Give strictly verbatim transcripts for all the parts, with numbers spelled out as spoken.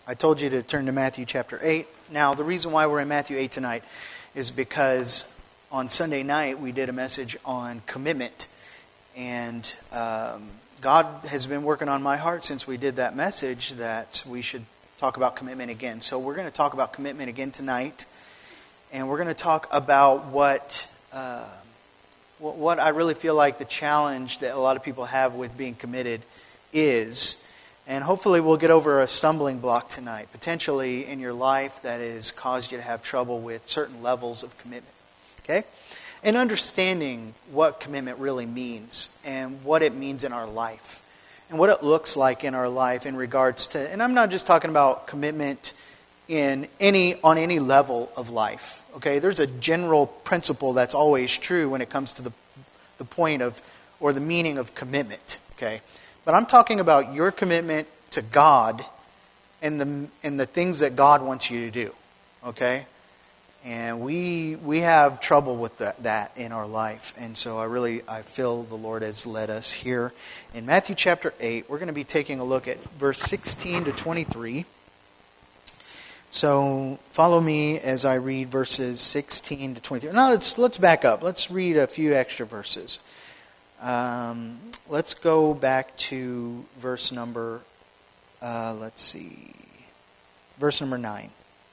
I told you to turn to Matthew chapter eight. Now, the reason why we're in Matthew eight tonight is because on Sunday night we did a message on commitment. And um, God has been working on my heart since we did that message that we should talk about commitment again. So we're going to talk about commitment again tonight. And we're going to talk about what... Uh, What I really feel like the challenge that a lot of people have with being committed is, and hopefully we'll get over a stumbling block tonight, potentially in your life that has caused you to have trouble with certain levels of commitment. Okay? And understanding what commitment really means and what it means in our life and what it looks like in our life in regards to, and I'm not just talking about commitment in any on any level of life. Okay, there's a general principle that's always true when it comes to the the point of or the meaning of commitment. Okay, but I'm talking about your commitment to God and the and the things that God wants you to do. Okay, and we we have trouble with that, that in our life, and so I really I feel the Lord has led us here in Matthew chapter eight. We're going to be taking a look at verse sixteen to twenty-three. So follow me as I read verses sixteen to twenty-three. Now let's let's back up. Let's read a few extra verses. Um, let's go back to verse number. Uh, let's see, verse number nine.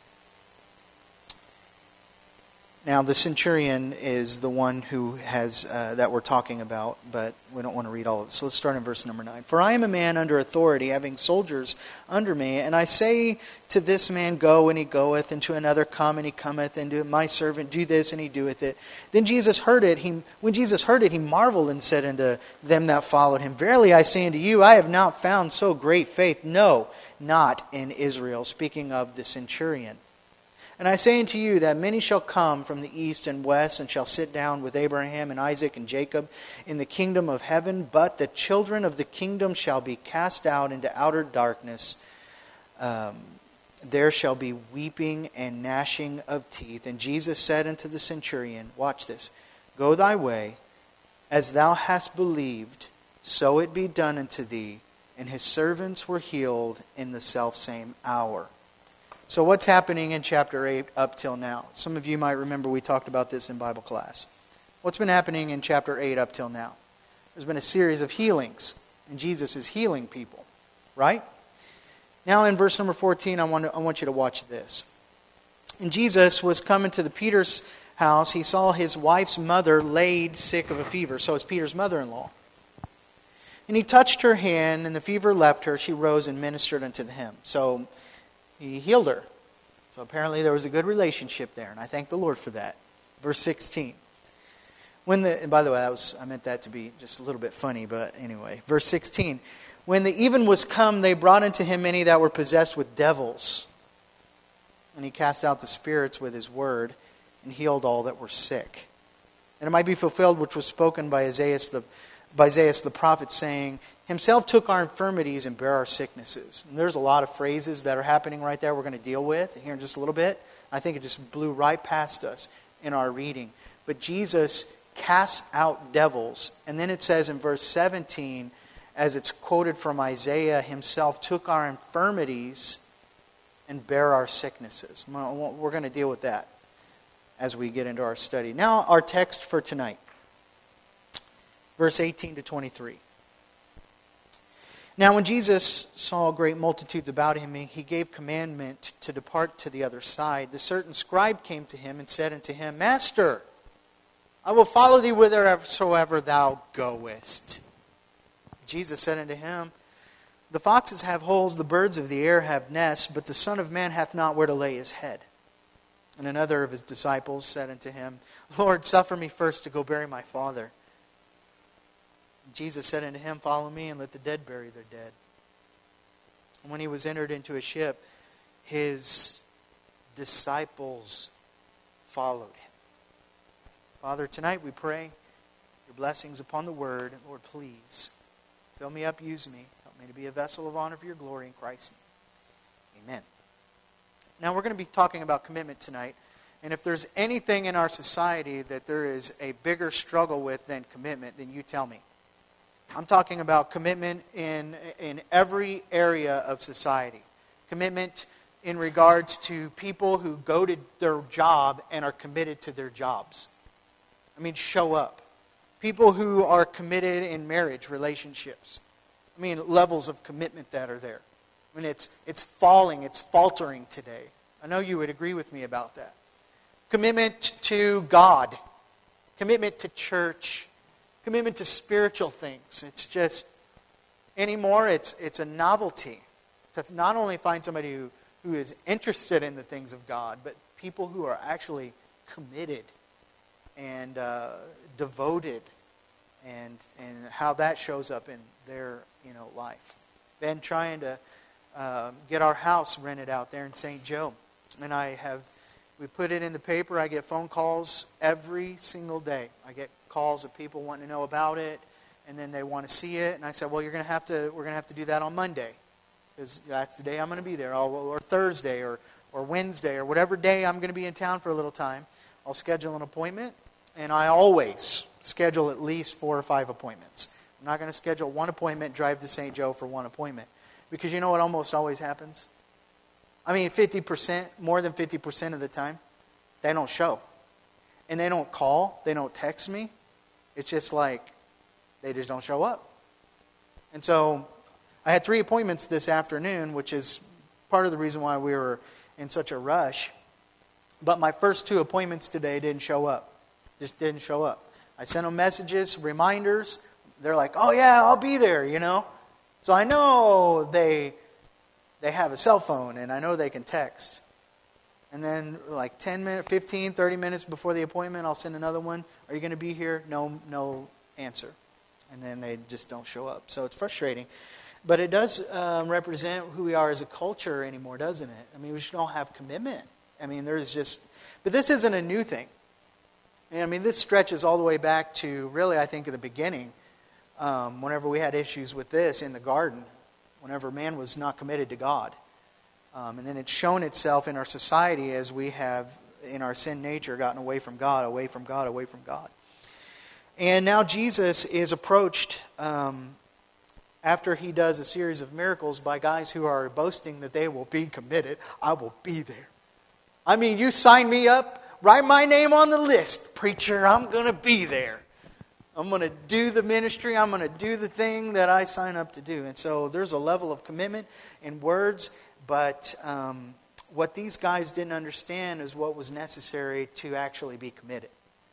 Now the centurion is the one who has uh, that we're talking about, but we don't want to read all of it. So let's start in verse number nine. For I am a man under authority, having soldiers under me, and I say to this man, go, and he goeth, and to another, come, and he cometh, and to my servant, do this, and he doeth it. Then Jesus heard it. He, when Jesus heard it, he marveled and said unto them that followed him, verily I say unto you, I have not found so great faith, no, not in Israel. Speaking of the centurion. And I say unto you that many shall come from the east and west, and shall sit down with Abraham and Isaac and Jacob in the kingdom of heaven. But the children of the kingdom shall be cast out into outer darkness. Um, there shall be weeping and gnashing of teeth. And Jesus said unto the centurion, watch this, go thy way, as thou hast believed, so it be done unto thee. And his servants were healed in the selfsame hour. So what's happening in chapter eight up till now? Some of you might remember we talked about this in Bible class. What's been happening in chapter eight up till now? There's been a series of healings, and Jesus is healing people, right? Now in verse number fourteen, I want, to, I want you to watch this. And Jesus was coming to the Peter's house. He saw his wife's mother laid sick of a fever. So it's Peter's mother-in-law. And he touched her hand, and the fever left her. She rose and ministered unto him. So he healed her. So apparently there was a good relationship there, and I thank the Lord for that. Verse sixteen. When the and by the way, that was I meant that to be just a little bit funny, but anyway. Verse sixteen. When the even was come, they brought unto him many that were possessed with devils. And he cast out the spirits with his word, and healed all that were sick. And it might be fulfilled which was spoken by Isaiah the by Isaiah the prophet, saying, himself took our infirmities and bare our sicknesses. And there's a lot of phrases that are happening right there we're going to deal with here in just a little bit. I think it just blew right past us in our reading. But Jesus casts out devils. And then it says in verse seventeen, as it's quoted from Isaiah, himself took our infirmities and bare our sicknesses. We're going to deal with that as we get into our study. Now our text for tonight. Verse eighteen to twenty-three. Now when Jesus saw great multitudes about him, he gave commandment to depart to the other side. The certain scribe came to him and said unto him, Master, I will follow thee whithersoever thou goest. Jesus said unto him, the foxes have holes, the birds of the air have nests, but the Son of Man hath not where to lay his head. And another of his disciples said unto him, Lord, suffer me first to go bury my father. Jesus said unto him, follow me, and let the dead bury their dead. And when he was entered into a ship, his disciples followed him. Father, tonight we pray your blessings upon the word. Lord, please fill me up, use me. Help me to be a vessel of honor for your glory in Christ. Amen. Now we're going to be talking about commitment tonight. And if there's anything in our society that there is a bigger struggle with than commitment, then you tell me. I'm talking about commitment in, in every area of society. Commitment in regards to people who go to their job and are committed to their jobs. I mean, show up. People who are committed in marriage relationships. I mean, levels of commitment that are there. I mean, it's it's falling, it's faltering today. I know you would agree with me about that. Commitment to God. Commitment to church. Commitment to spiritual things. It's just, anymore, it's it's a novelty to not only find somebody who, who is interested in the things of God, but people who are actually committed and uh, devoted, and and how that shows up in their you know life. Been trying to uh, get our house rented out there in Saint Joe, and I have we put it in the paper. I get phone calls every single day. I get calls of people wanting to know about it, and then they want to see it. And I said, well, you're going to have to we're going to have to do that on Monday, because that's the day I'm going to be there, or, or Thursday, or or Wednesday, or whatever day I'm going to be in town for a little time. I'll schedule an appointment. And I always schedule at least four or five appointments. I'm not going to schedule one appointment, drive to Saint Joe for one appointment. Because you know what almost always happens? I mean, fifty percent, more than fifty percent of the time, they don't show. And they don't call, they don't text me. It's just like, they just don't show up. And so, I had three appointments this afternoon, which is part of the reason why we were in such a rush. But my first two appointments today didn't show up. Just didn't show up. I sent them messages, reminders. They're like, oh yeah, I'll be there, you know. So I know they they have a cell phone, and I know they can text. And then like ten minutes, fifteen, thirty minutes before the appointment, I'll send another one. Are you going to be here? No, no answer. And then they just don't show up. So it's frustrating. But it does um, represent who we are as a culture anymore, doesn't it? I mean, we just don't have commitment. I mean, there's just... But this isn't a new thing. And I mean, this stretches all the way back to, really, I think, at the beginning, um, whenever we had issues with this in the garden, whenever man was not committed to God. Um, and then it's shown itself in our society as we have, in our sin nature, gotten away from God, away from God, away from God. And now Jesus is approached, um, after he does a series of miracles, by guys who are boasting that they will be committed. I will be there. I mean, you sign me up. Write my name on the list, preacher. I'm going to be there. I'm going to do the ministry. I'm going to do the thing that I sign up to do. And so there's a level of commitment in words, but um, what these guys didn't understand is what was necessary to actually be committed.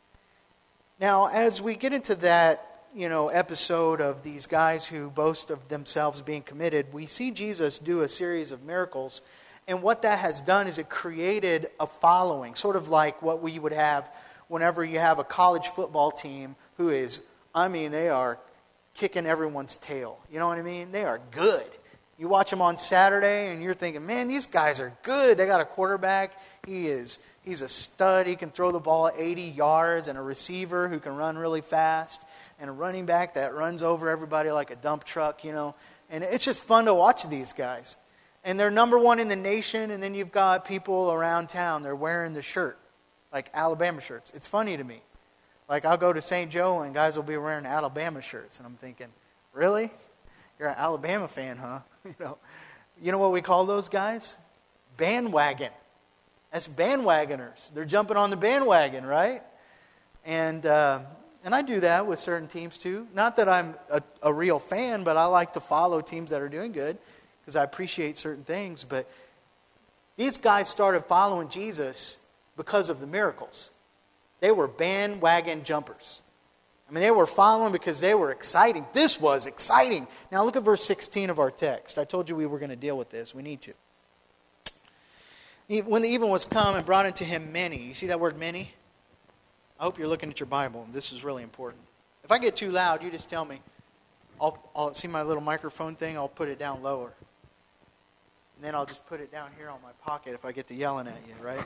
Now, as we get into that, you know, episode of these guys who boast of themselves being committed, we see Jesus do a series of miracles. And what that has done is it created a following, sort of like what we would have whenever you have a college football team who is, I mean, they are kicking everyone's tail. You know what I mean? They are good. You watch them on Saturday and you're thinking, man, these guys are good. They got a quarterback. He is, he's a stud. He can throw the ball eighty yards, and a receiver who can run really fast, and a running back that runs over everybody like a dump truck, you know. And it's just fun to watch these guys. And they're number one in the nation, and then you've got people around town, they're wearing the shirt, like Alabama shirts. It's funny to me. Like, I'll go to Saint Joe, and guys will be wearing Alabama shirts, and I'm thinking, really? You're an Alabama fan, huh? you know, you know what we call those guys? Bandwagon. That's bandwagoners. They're jumping on the bandwagon, right? And uh, and I do that with certain teams, too. Not that I'm a, a real fan, but I like to follow teams that are doing good, because I appreciate certain things. But these guys started following Jesus because of the miracles. They were bandwagon jumpers. I mean, they were following because they were exciting. This was exciting. Now look at verse sixteen of our text. I told you we were going to deal with this. We need to. When the even was come and brought unto him many. You see that word many? I hope you're looking at your Bible. This is really important. If I get too loud, you just tell me. I'll, I'll see my little microphone thing. I'll put it down lower. And then I'll just put it down here on my pocket if I get to yelling at you, right?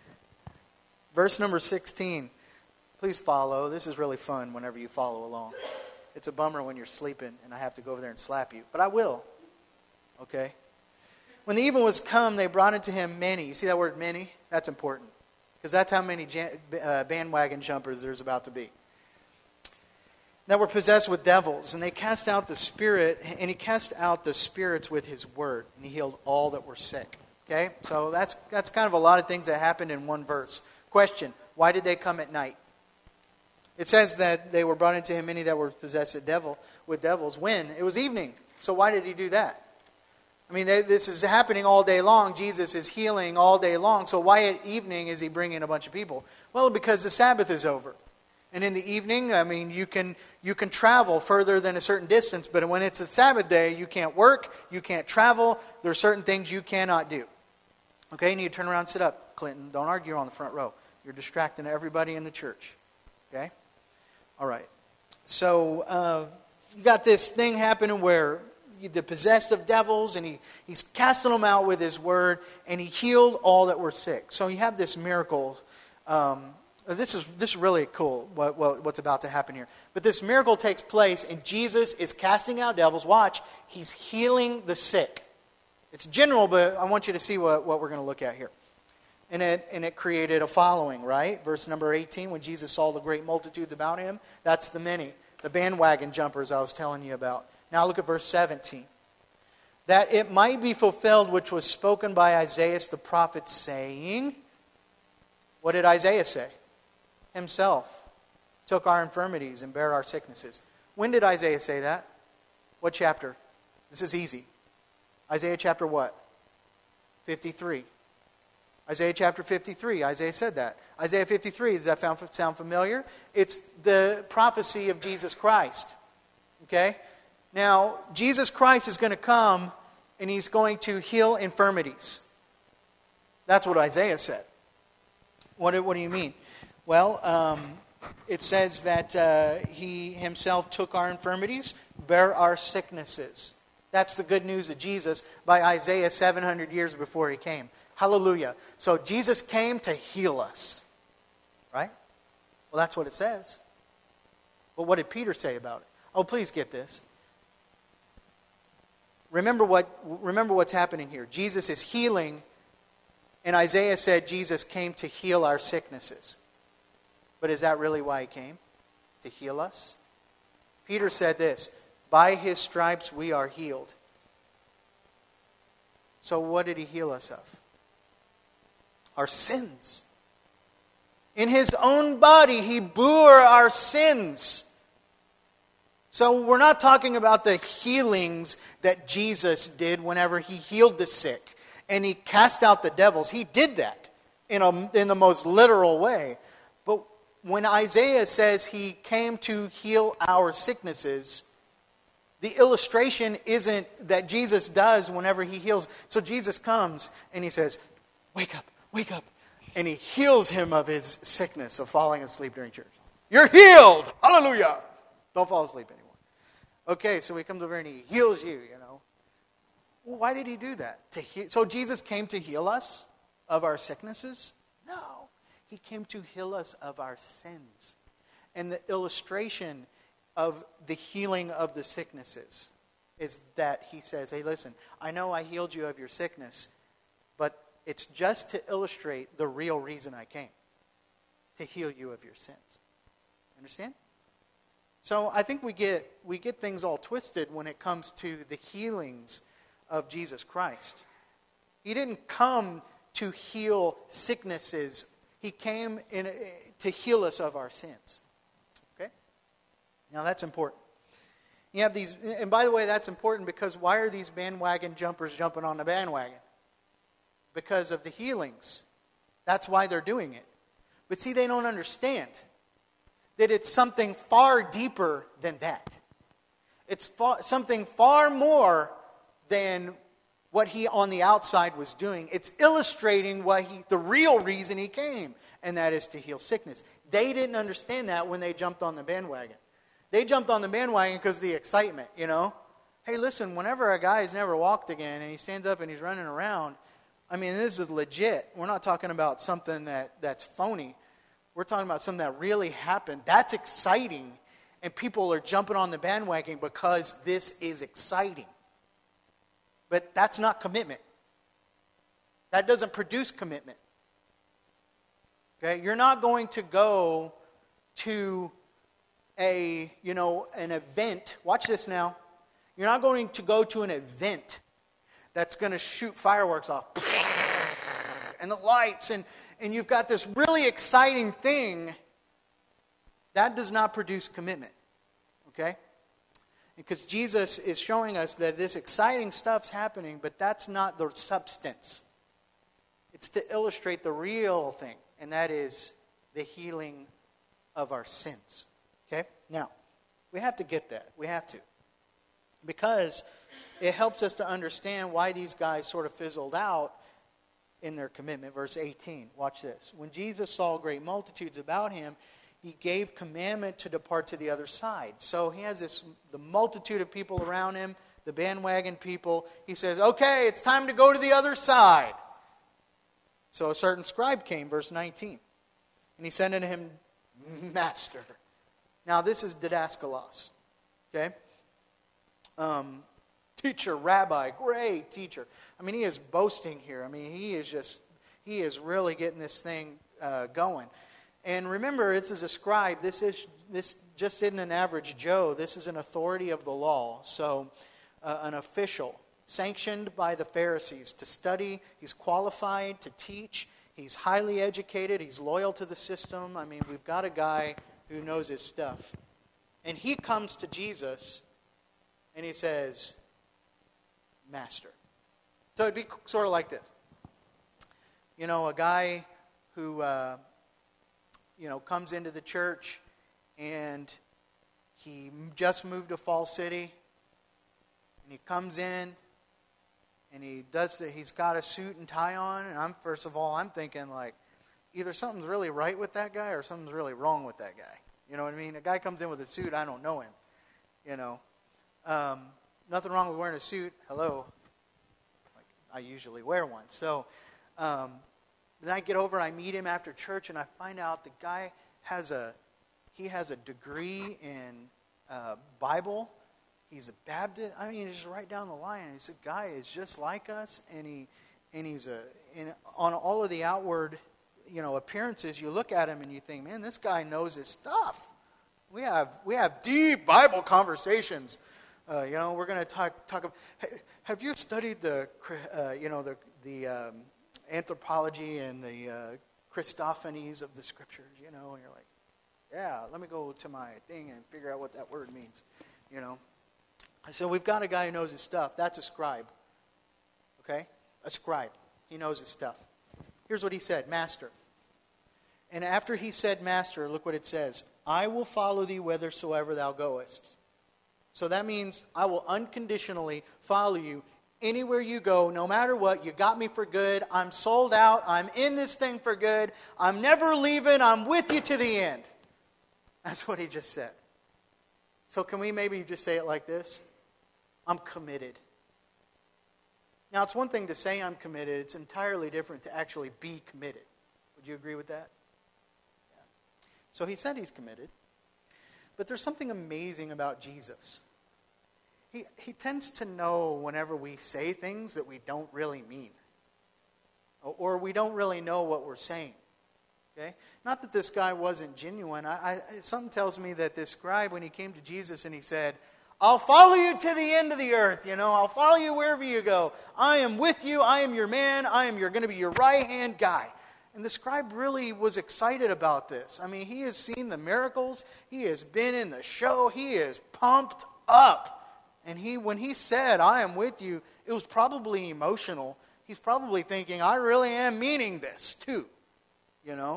Verse number sixteen. Please follow. This is really fun whenever you follow along. It's a bummer when you're sleeping and I have to go over there and slap you. But I will. Okay? When the even was come, they brought unto him many. You see that word many? That's important. Because that's how many bandwagon jumpers there's about to be. that were possessed with devils, and they cast out the spirit, and he cast out the spirits with his word, and he healed all that were sick. Okay, so that's that's kind of a lot of things that happened in one verse. Question: why did they come at night? It says that they were brought into him many that were possessed with devil with devils. When? It was evening. So why did he do that? I mean, they, this is happening all day long. Jesus is healing all day long. So why at evening is he bringing a bunch of people? Well, because the Sabbath is over. And in the evening, I mean, you can you can travel further than a certain distance. But when it's a Sabbath day, you can't work, you can't travel. There are certain things you cannot do. Okay, you need to turn around and sit up, Clinton. Don't argue on the front row. You're distracting everybody in the church. Okay? All right. So uh, you got this thing happening where the possessed of devils, and he, he's casting them out with his word, and he healed all that were sick. So you have this miracle. Um, this is this is really cool, what, what, what's about to happen here. But this miracle takes place, and Jesus is casting out devils. Watch, he's healing the sick. It's general, but I want you to see what, what we're going to look at here. And it, and it created a following, right? Verse number eighteen, when Jesus saw the great multitudes about him, that's the many, the bandwagon jumpers I was telling you about. Now look at verse seventeen. That it might be fulfilled which was spoken by Isaiah the prophet, saying, what did Isaiah say? Himself took our infirmities and bare our sicknesses. When did Isaiah say that? What chapter? This is easy. Isaiah chapter what? fifty-three. Isaiah chapter fifty-three. Isaiah said that. Isaiah fifty-three, does that sound familiar? It's the prophecy of Jesus Christ. Okay? Now, Jesus Christ is going to come and he's going to heal infirmities. That's what Isaiah said. What do, what do you mean? Well, um, it says that uh, he himself took our infirmities, bare our sicknesses. That's the good news of Jesus by Isaiah seven hundred years before he came. Hallelujah. So Jesus came to heal us. Right? Well, that's what it says. But what did Peter say about it? Oh, please get this. Remember what remember what's happening here. Jesus is healing, and Isaiah said Jesus came to heal our sicknesses. But is that really why he came? To heal us? Peter said this, by his stripes we are healed. So what did he heal us of? Our sins. In his own body he bore our sins. So we're not talking about the healings that Jesus did whenever he healed the sick and he cast out the devils. He did that in a, in the most literal way. But when Isaiah says he came to heal our sicknesses, the illustration isn't that Jesus does whenever he heals. So Jesus comes and he says, wake up, wake up. And he heals him of his sickness of falling asleep during church. You're healed! Hallelujah! Don't fall asleep anymore. Okay, so he comes over and he heals you, you know. Well, why did he do that? To he- so Jesus came to heal us of our sicknesses? No. He came to heal us of our sins. And the illustration of the healing of the sicknesses is that he says, hey, listen, I know I healed you of your sickness, but it's just to illustrate the real reason I came. To heal you of your sins. Understand? So I think we get we get things all twisted when it comes to the healings of Jesus Christ. He didn't come to heal sicknesses. He came in, to heal us of our sins. Okay? Now that's important. You have these, and by the way, that's important because why are these bandwagon jumpers jumping on the bandwagon? Because of the healings. That's why they're doing it. But see, they don't understand that it's something far deeper than that. It's far, something far more than what he on the outside was doing. It's illustrating what he, the real reason he came, and that is to heal sickness. They didn't understand that when they jumped on the bandwagon. They jumped on the bandwagon because of the excitement, you know. Hey, listen, whenever a guy's never walked again and he stands up and he's running around, I mean, this is legit. We're not talking about something that, that's phony. We're talking about something that really happened. That's exciting. And people are jumping on the bandwagon because this is exciting. But that's not commitment. That doesn't produce commitment. Okay? You're not going to go to a, you know, an event. Watch this now. You're not going to go to an event that's going to shoot fireworks off. And the lights, and, and you've got this really exciting thing. That does not produce commitment. Okay? Because Jesus is showing us that this exciting stuff's happening, but that's not the substance. It's to illustrate the real thing, and that is the healing of our sins. Okay? Now, we have to get that. We have to. Because it helps us to understand why these guys sort of fizzled out in their commitment. Verse eighteen, watch this. When Jesus saw great multitudes about him, he gave commandment to depart to the other side. So he has this, the multitude of people around him, the bandwagon people. He says, okay, it's time to go to the other side. So a certain scribe came, verse nineteen. And he said unto him, Master. Now this is didaskalos. Okay? Um, teacher, rabbi, great teacher. I mean, he is boasting here. I mean, he is just, he is really getting this thing uh, going. And remember, this is a scribe. This is this just isn't an average Joe. This is an authority of the law. So, uh, an official sanctioned by the Pharisees to study. He's qualified to teach. He's highly educated. He's loyal to the system. I mean, we've got a guy who knows his stuff. And he comes to Jesus and he says, Master. So it'd be sort of like this. You know, a guy who, uh, you know, comes into the church and he just moved to Fall City. And he comes in and he does the, he's got a suit and tie on. And I'm, first of all, I'm thinking like, either something's really right with that guy or something's really wrong with that guy. You know what I mean? A guy comes in with a suit, I don't know him. You know. Um, nothing wrong with wearing a suit. Hello. Like, I usually wear one. So um, then I get over and I meet him after church and I find out the guy has a, he has a degree in uh, Bible. He's a Baptist. I mean, he's just right down the line. He's a guy is just like us, and he, and he's a, and on all of the outward, you know, appearances, you look at him and you think, man, this guy knows his stuff. We have we have deep Bible conversations. Uh, you know, we're going to talk talk. Hey, have you studied the uh, you know the the um, anthropology and the uh, Christophanies of the Scriptures? You know, and you're like, yeah, let me go to my thing and figure out what that word means. You know, so we've got a guy who knows his stuff. That's a scribe. Okay, a scribe. He knows his stuff. Here's what he said, Master. And after he said, Master, look what it says. I will follow thee whithersoever thou goest. So that means I will unconditionally follow you anywhere you go, no matter what. You got me for good. I'm sold out. I'm in this thing for good. I'm never leaving. I'm with you to the end. That's what he just said. So can we maybe just say it like this? I'm committed. Now, it's one thing to say I'm committed. It's entirely different to actually be committed. Would you agree with that? Yeah. So he said he's committed. But there's something amazing about Jesus. He, he tends to know whenever we say things that we don't really mean. Or, or we don't really know what we're saying. Okay? Not that this guy wasn't genuine. I, I, something tells me that this scribe, when he came to Jesus and he said, I'll follow you to the end of the earth, you know. I'll follow you wherever you go. I am with you. I am your man. I am your, going to be your right-hand guy. And the scribe really was excited about this. I mean, he has seen the miracles. He has been in the show. He is pumped up. And he, when he said, I am with you, it was probably emotional. He's probably thinking, I really am meaning this too, you know.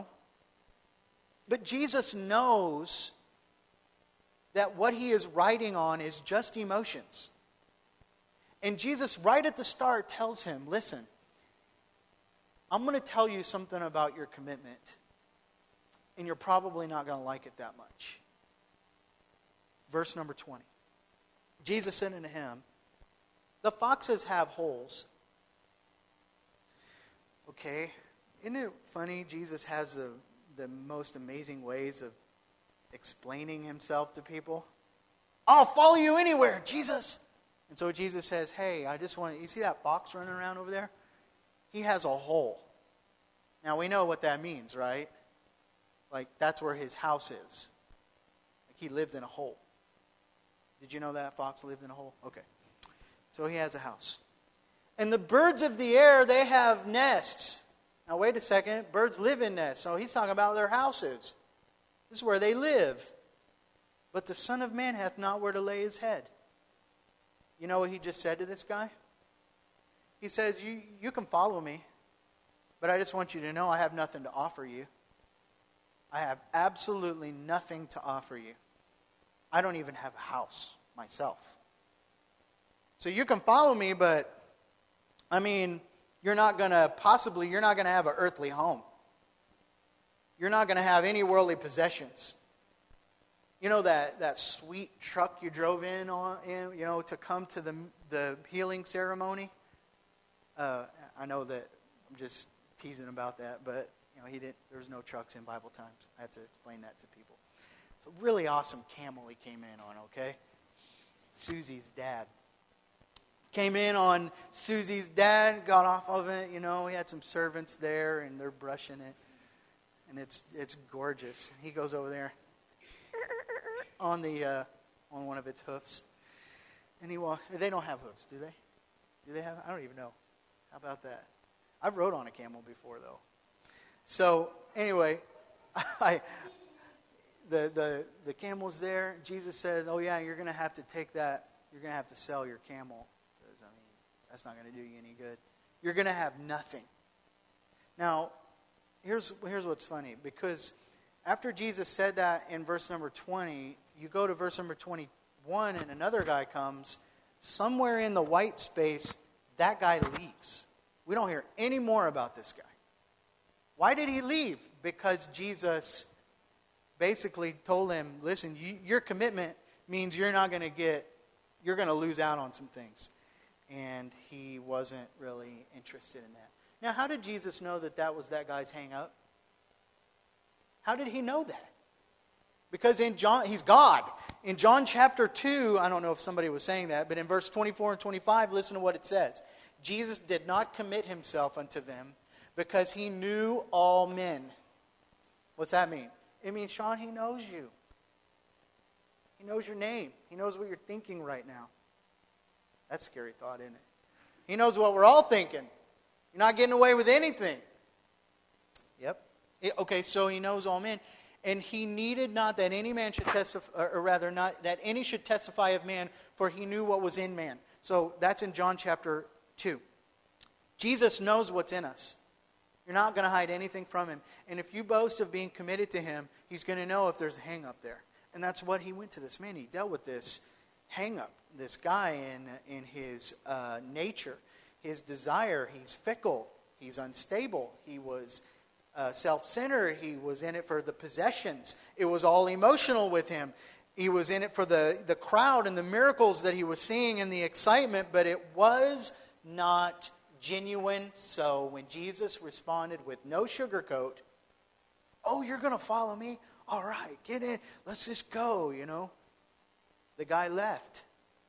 But Jesus knows that what he is writing on is just emotions. And Jesus, right at the start, tells him, listen, I'm going to tell you something about your commitment, and you're probably not going to like it that much. Verse number twenty. Jesus said unto him, the foxes have holes. Okay, isn't it funny? Jesus has the, the most amazing ways of explaining himself to people. I'll follow you anywhere, Jesus. And so Jesus says, hey, I just want to, you see that fox running around over there? He has a hole. Now we know what that means, right? Like that's where his house is. Like he lived in a hole. Did you know that fox lived in a hole? Okay. So he has a house. And the birds of the air, they have nests. Now wait a second. Birds live in nests. So he's talking about their houses. This is where they live. But the Son of Man hath not where to lay his head. You know what he just said to this guy? He says, you, you can follow me, but I just want you to know I have nothing to offer you. I have absolutely nothing to offer you. I don't even have a house myself. So you can follow me, but, I mean, you're not going to, possibly, you're not going to have an earthly home. You're not going to have any worldly possessions. You know that, that sweet truck you drove in on, in, you know, to come to the the healing ceremony? Uh, I know that I'm just teasing about that, but you know, he didn't. There was no trucks in Bible times. I had to explain that to people. So really awesome camel he came in on. Okay, Susie's dad came in on Susie's dad. Got off of it. You know, he had some servants there, and they're brushing it, and it's it's gorgeous. He goes over there on the uh, on one of its hoofs, and he walk. They don't have hoofs, do they? Do they have? I don't even know. How about that? I've rode on a camel before, though. So anyway, I the the the camel's there. Jesus says, "Oh yeah, you're going to have to take that. You're going to have to sell your camel because I mean that's not going to do you any good. You're going to have nothing." Now, here's here's what's funny, because after Jesus said that in verse number twenty, you go to verse number twenty-one, and another guy comes. Somewhere in the white space, that guy leaves. We don't hear any more about this guy. Why did he leave? Because Jesus basically told him, listen, you, your commitment means you're not going to get, you're going to lose out on some things. And he wasn't really interested in that. Now, how did Jesus know that that was that guy's hang up? How did he know that? Because in John, he's God. In John chapter two, I don't know if somebody was saying that, but in verse twenty-four and twenty-five, listen to what it says. Jesus did not commit himself unto them because he knew all men. What's that mean? It means, Sean, he knows you. He knows your name. He knows what you're thinking right now. That's a scary thought, isn't it? He knows what we're all thinking. You're not getting away with anything. Yep. It, okay, so he knows all men. And he needed not that any man should testify, or rather not that any should testify of man, for he knew what was in man. So that's in John chapter two. Jesus knows what's in us. You're not going to hide anything from him. And if you boast of being committed to him, he's going to know if there's a hang up there. And that's what he went to this man. He dealt with this hang up, this guy in, in his uh, nature, his desire. He's fickle. He's unstable. He was Uh, self-centered. He was in it for the possessions. It was all emotional with him. He was in it for the, the crowd and the miracles that he was seeing and the excitement, but it was not genuine. So when Jesus responded with no sugarcoat, oh, you're going to follow me? All right, get in. Let's just go, you know. The guy left.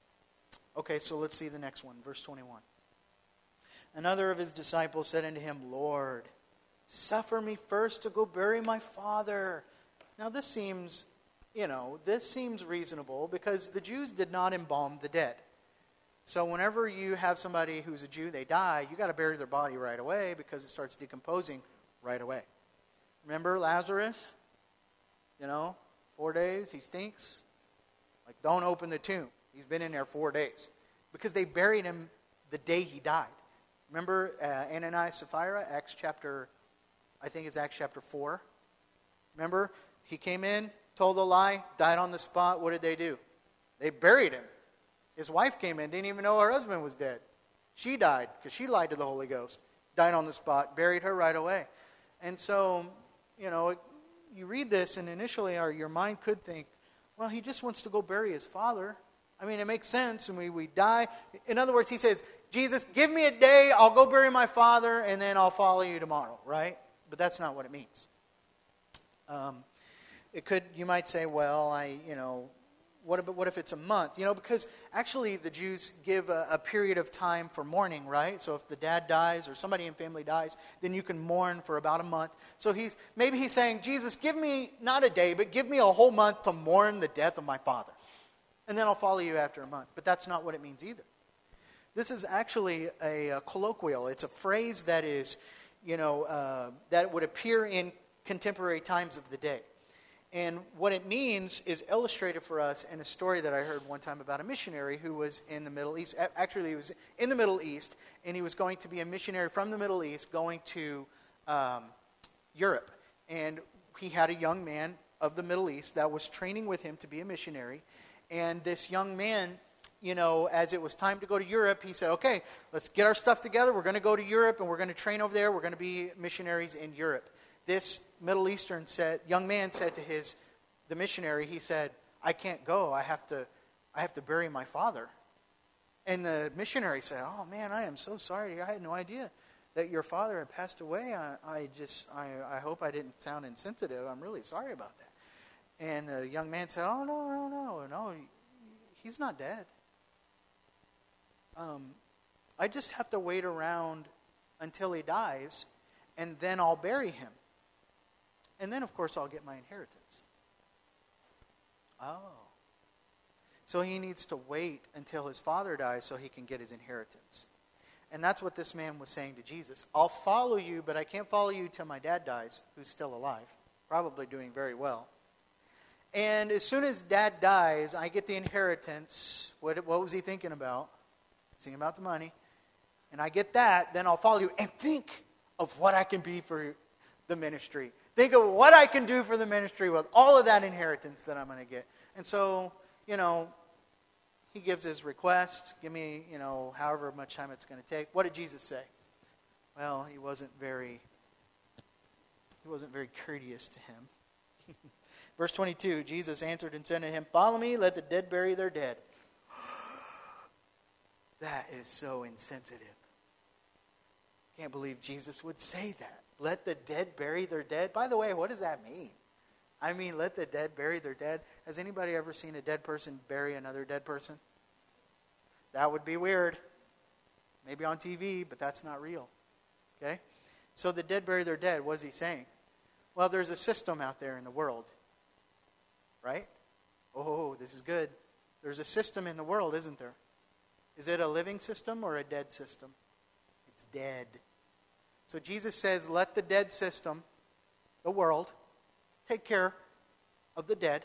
Okay, so let's see the next one, verse twenty-one. Another of his disciples said unto him, Lord, suffer me first to go bury my father. Now this seems, you know, this seems reasonable because the Jews did not embalm the dead. So whenever you have somebody who's a Jew, they die, you got to bury their body right away because it starts decomposing right away. Remember Lazarus? You know, four days, he stinks. Like, don't open the tomb. He's been in there four days. Because they buried him the day he died. Remember uh, Ananias and Sapphira, Acts chapter I think it's Acts chapter four. Remember? He came in, told a lie, died on the spot. What did they do? They buried him. His wife came in, didn't even know her husband was dead. She died because she lied to the Holy Ghost. Died on the spot, buried her right away. And so, you know, you read this and initially our, your mind could think, well, he just wants to go bury his father. I mean, it makes sense. And we, we die. In other words, he says, Jesus, give me a day. I'll go bury my father and then I'll follow you tomorrow, right? But that's not what it means. Um, it could, you might say, well, I, you know, What if, what if it's a month? You know, because actually the Jews give a, a period of time for mourning, right? So if the dad dies or somebody in family dies, then you can mourn for about a month. So he's maybe he's saying, Jesus, give me not a day, but give me a whole month to mourn the death of my father. And then I'll follow you after a month. But that's not what it means either. This is actually a, a colloquial. It's a phrase that is, you know, uh, that would appear in contemporary times of the day. And what it means is illustrated for us in a story that I heard one time about a missionary who was in the Middle East. Actually, he was in the Middle East, and he was going to be a missionary from the Middle East going to um, Europe. And he had a young man of the Middle East that was training with him to be a missionary. And this young man, you know, as it was time to go to Europe, he said, okay, let's get our stuff together. We're going to go to Europe, and we're going to train over there. We're going to be missionaries in Europe. This Middle Eastern said, young man said to his, the missionary, he said, I can't go. I have to, I have to bury my father. And the missionary said, oh man, I am so sorry. I had no idea that your father had passed away. I, I just, I, I hope I didn't sound insensitive. I'm really sorry about that. And the young man said, oh no, no, no, no, he's not dead. Um, I just have to wait around until he dies, and then I'll bury him. And then, of course, I'll get my inheritance. Oh. So he needs to wait until his father dies so he can get his inheritance. And that's what this man was saying to Jesus. I'll follow you, but I can't follow you till my dad dies, who's still alive, probably doing very well. And as soon as dad dies, I get the inheritance. What, what was he thinking about? He's thinking about the money. And I get that, then I'll follow you. And think of what I can be for the ministry. Think of what I can do for the ministry with all of that inheritance that I'm going to get. And so, you know, he gives his request. Give me, you know, however much time it's going to take. What did Jesus say? Well, he wasn't very, he wasn't very courteous to him. Verse twenty-two, Jesus answered and said to him, follow me, let the dead bury their dead. That is so insensitive. Can't believe Jesus would say that. Let the dead bury their dead. By the way, what does that mean? I mean, let the dead bury their dead. Has anybody ever seen a dead person bury another dead person? That would be weird. Maybe on T V, but that's not real. Okay? So the dead bury their dead. What is he saying? Well, there's a system out there in the world. Right? Oh, this is good. There's a system in the world, isn't there? Is it a living system or a dead system? It's dead. So Jesus says, let the dead system, the world, take care of the dead.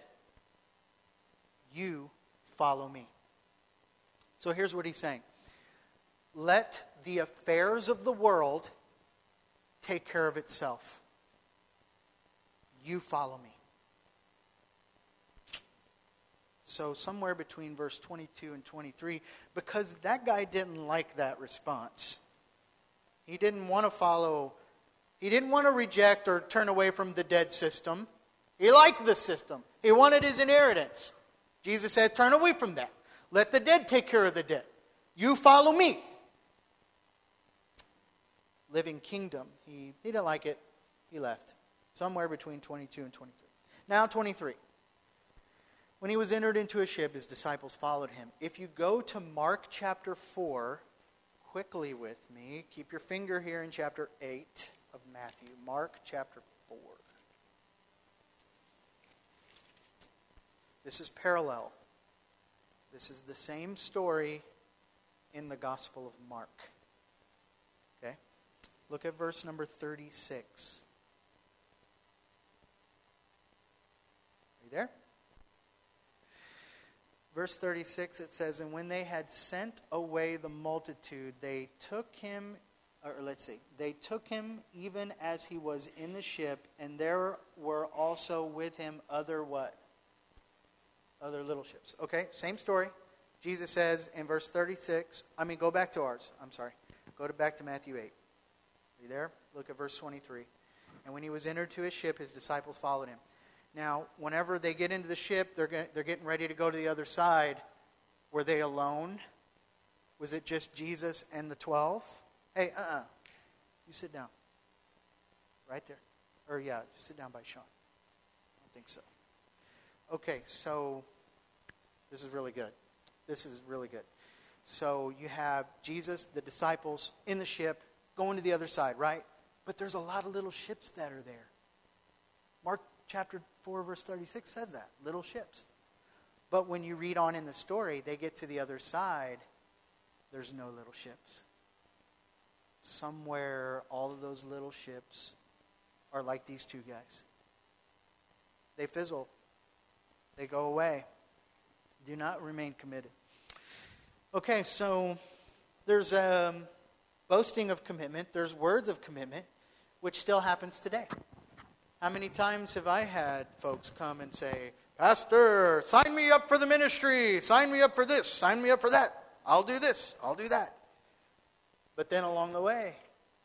You follow me. So here's what he's saying. Let the affairs of the world take care of itself. You follow me. So somewhere between verse twenty-two and twenty-three, because that guy didn't like that response. He didn't want to follow, he didn't want to reject or turn away from the dead system. He liked the system. He wanted his inheritance. Jesus said, turn away from that. Let the dead take care of the dead. You follow me. Living kingdom. He, he didn't like it. He left. Somewhere between twenty-two and twenty-three. Now twenty-three. When he was entered into a ship, his disciples followed him. If you go to Mark chapter four, quickly with me, keep your finger here in chapter eight of Matthew. Mark chapter four. This is parallel. This is the same story in the Gospel of Mark. Okay? Look at verse number thirty-six. Are you there? Verse thirty-six, it says, and when they had sent away the multitude, they took him, or let's see, they took him even as he was in the ship, and there were also with him other what? Other little ships. Okay, same story. Jesus says in verse thirty-six, I mean, go back to ours. I'm sorry. Go to back to Matthew eight. Are you there? Look at verse twenty-three. And when he was entered to his ship, his disciples followed him. Now, whenever they get into the ship, they're get, they're getting ready to go to the other side. Were they alone? Was it just Jesus and the twelve? Hey, uh-uh. You sit down. Right there. Or, yeah, just sit down by Sean. I don't think so. Okay, so This is really good. This is really good. So you have Jesus, the disciples, in the ship, going to the other side, right? But there's a lot of little ships that are there. Mark chapter four, verse thirty-six says that. Little ships. But when you read on in the story, they get to the other side, there's no little ships. Somewhere, all of those little ships are like these two guys. They fizzle. They go away. Do not remain committed. Okay, so there's um, boasting of commitment. There's words of commitment, which still happens today. How many times have I had folks come and say, Pastor, sign me up for the ministry. Sign me up for this. Sign me up for that. I'll do this. I'll do that. But then along the way,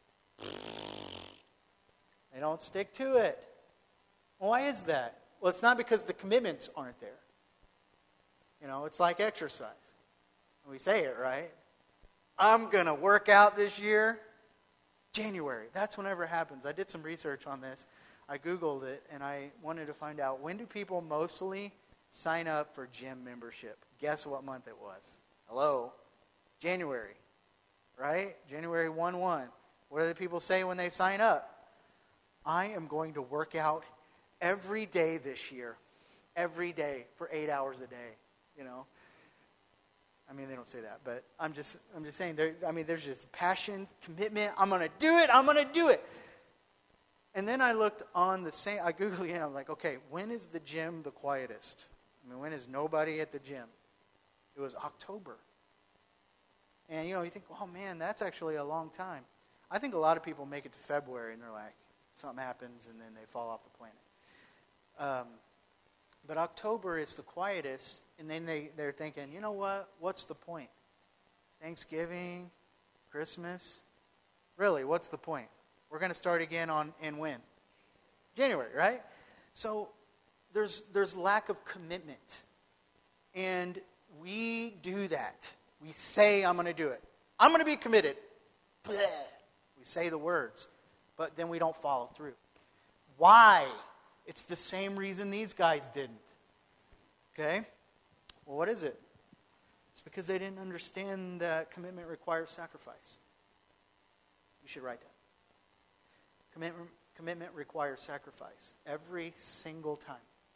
they don't stick to it. Why is that? Well, it's not because the commitments aren't there. You know, it's like exercise. We say it, right? I'm going to work out this year. January. That's whenever it happens. I did some research on this. I Googled it, and I wanted to find out, when do people mostly sign up for gym membership? Guess what month it was? Hello? January. Right? January first, first. What do the people say when they sign up? I am going to work out every day this year. Every day for eight hours a day. You know? I mean, they don't say that, but I'm just I'm just saying, there, I mean, there's just passion, commitment. I'm going to do it. I'm going to do it. And then I looked on the same, I Googled it, and I'm like, okay, when is the gym the quietest? I mean, when is nobody at the gym? It was October. And, you know, you think, oh, man, that's actually a long time. I think a lot of people make it to February, and they're like, something happens, and then they fall off the planet. Um, but October is the quietest, and then they, they're thinking, you know what? What's the point? Thanksgiving, Christmas? Really, what's the point? We're going to start again on in when? January, right? So there's there's lack of commitment. And we do that. We say, I'm going to do it. I'm going to be committed. Bleh. We say the words, but then we don't follow through. Why? It's the same reason these guys didn't. Okay? Well, what is it? It's because they didn't understand that commitment requires sacrifice. You should write that. Commitment, commitment requires sacrifice every single time.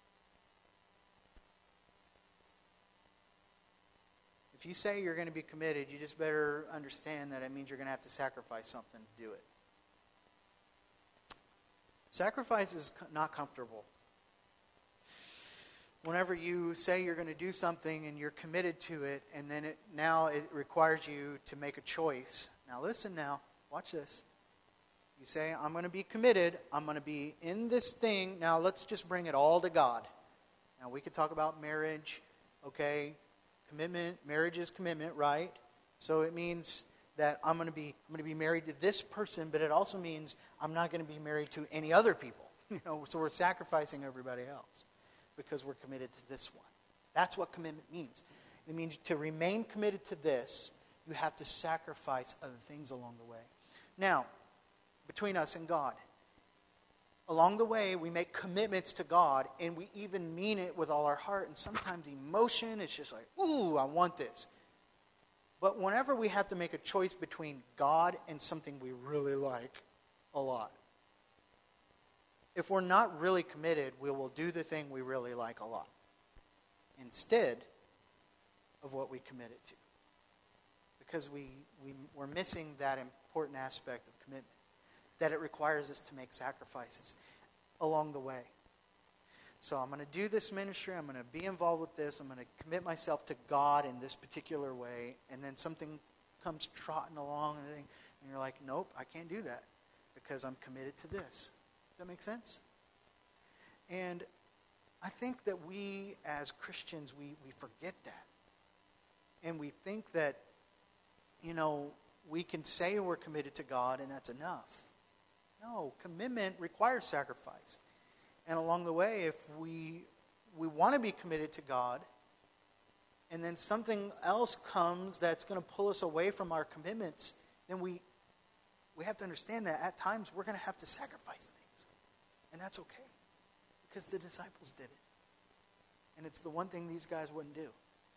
If you say you're going to be committed, you just better understand that it means you're going to have to sacrifice something to do it. Sacrifice is not comfortable. Whenever you say you're going to do something and you're committed to it, and then it now it requires you to make a choice. Now listen now, watch this. You say, I'm going to be committed. I'm going to be in this thing. Now, let's just bring it all to God. Now, we could talk about marriage, okay? Commitment. Marriage is commitment, right? So it means that I'm going to be I'm going to be married to this person, but it also means I'm not going to be married to any other people. You know, so we're sacrificing everybody else because we're committed to this one. That's what commitment means. It means to remain committed to this, you have to sacrifice other things along the way. Now, between us and God. Along the way, we make commitments to God, and we even mean it with all our heart. And sometimes emotion is just like, ooh, I want this. But whenever we have to make a choice between God and something we really like a lot, if we're not really committed, we will do the thing we really like a lot instead of what we committed to. Because we, we, we're missing that important aspect of commitment. That it requires us to make sacrifices along the way. So I'm going to do this ministry. I'm going to be involved with this. I'm going to commit myself to God in this particular way. And then something comes trotting along and, and you're like, nope, I can't do that because I'm committed to this. Does that make sense? And I think that we as Christians, we, we forget that. And we think that, you know, we can say we're committed to God and that's enough. No, commitment requires sacrifice. And along the way, if we we want to be committed to God, and then something else comes that's going to pull us away from our commitments, then we we have to understand that at times we're going to have to sacrifice things. And that's okay. Because the disciples did it. And it's the one thing these guys wouldn't do.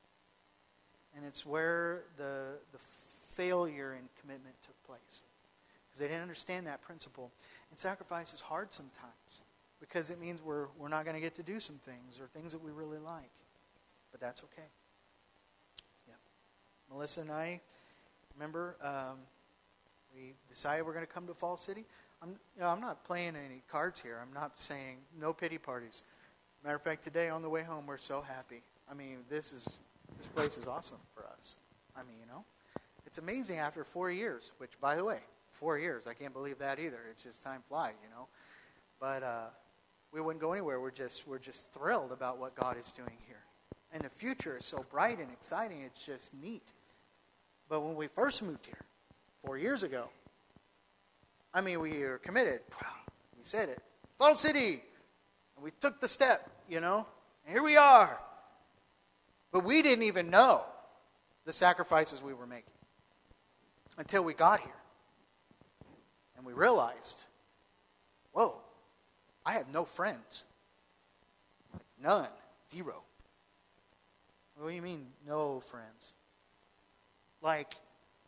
And it's where the, the failure in commitment took place. Because they didn't understand that principle. And sacrifice is hard sometimes. Because it means we're, we're not going to get to do some things or things that we really like. But that's okay. Yeah. Melissa and I, remember, um, we decided we're going to come to Fall City. I'm, you know, I'm not playing any cards here. I'm not saying no pity parties. Matter of fact, today on the way home, we're so happy. I mean, this is this place is awesome for us. I mean, you know, it's amazing after four years. Which, by the way, four years. I can't believe that either. It's just time flies, you know. But uh, we wouldn't go anywhere. We're just we're just thrilled about what God is doing here, and the future is so bright and exciting. It's just neat. But when we first moved here, four years ago, I mean, we were committed. We said it, Fall City, and we took the step, you know. And here we are. But we didn't even know the sacrifices we were making until we got here. And we realized, whoa, I have no friends. None. Zero. What do you mean, no friends? Like,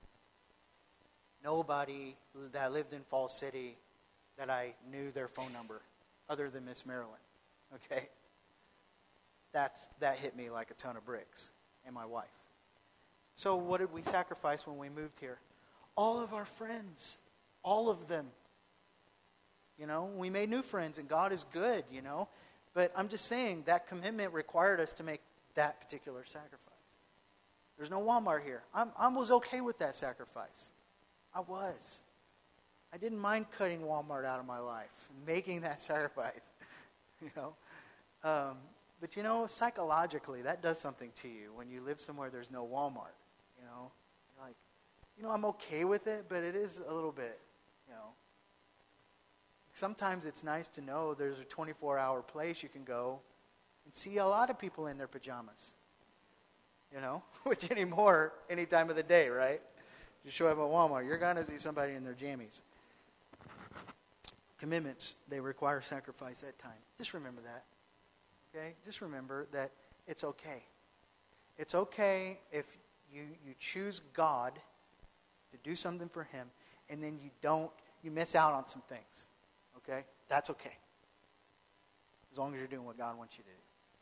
nobody that lived in Fall City that I knew their phone number other than Miss Marilyn. Okay? That's, that hit me like a ton of bricks, and my wife. So what did we sacrifice when we moved here? All of our friends. All of them. You know, we made new friends, and God is good, you know. But I'm just saying that commitment required us to make that particular sacrifice. There's no Walmart here. I'm, I was okay with that sacrifice. I was. I didn't mind cutting Walmart out of my life, making that sacrifice. You know. Um, but you know, psychologically, that does something to you when you live somewhere there's no Walmart. You know, you're like, you know, I'm okay with it, but it is a little bit, you know. Sometimes it's nice to know there's a twenty-four hour place you can go and see a lot of people in their pajamas. You know, which anymore, any time of the day, right? You show up at Walmart, you're going to see somebody in their jammies. Commitments, they require sacrifice at time. Just remember that. Okay? Just remember that it's okay. It's okay if you, you choose God to do something for Him, and then you don't, you miss out on some things. Okay? That's okay. As long as you're doing what God wants you to do.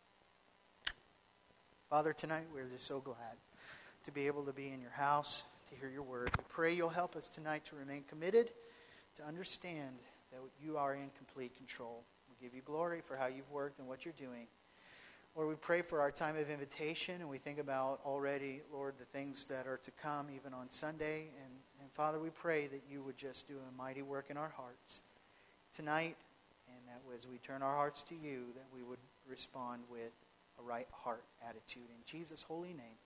Father, tonight we're just so glad to be able to be in your house, to hear your word. We pray you'll help us tonight to remain committed, to understand that you are in complete control. We give you glory for how you've worked and what you're doing. Lord, we pray for our time of invitation, and we think about already, Lord, the things that are to come even on Sunday. And, and Father, we pray that you would just do a mighty work in our hearts tonight, and that as we turn our hearts to you, that we would respond with a right heart attitude. In Jesus' holy name,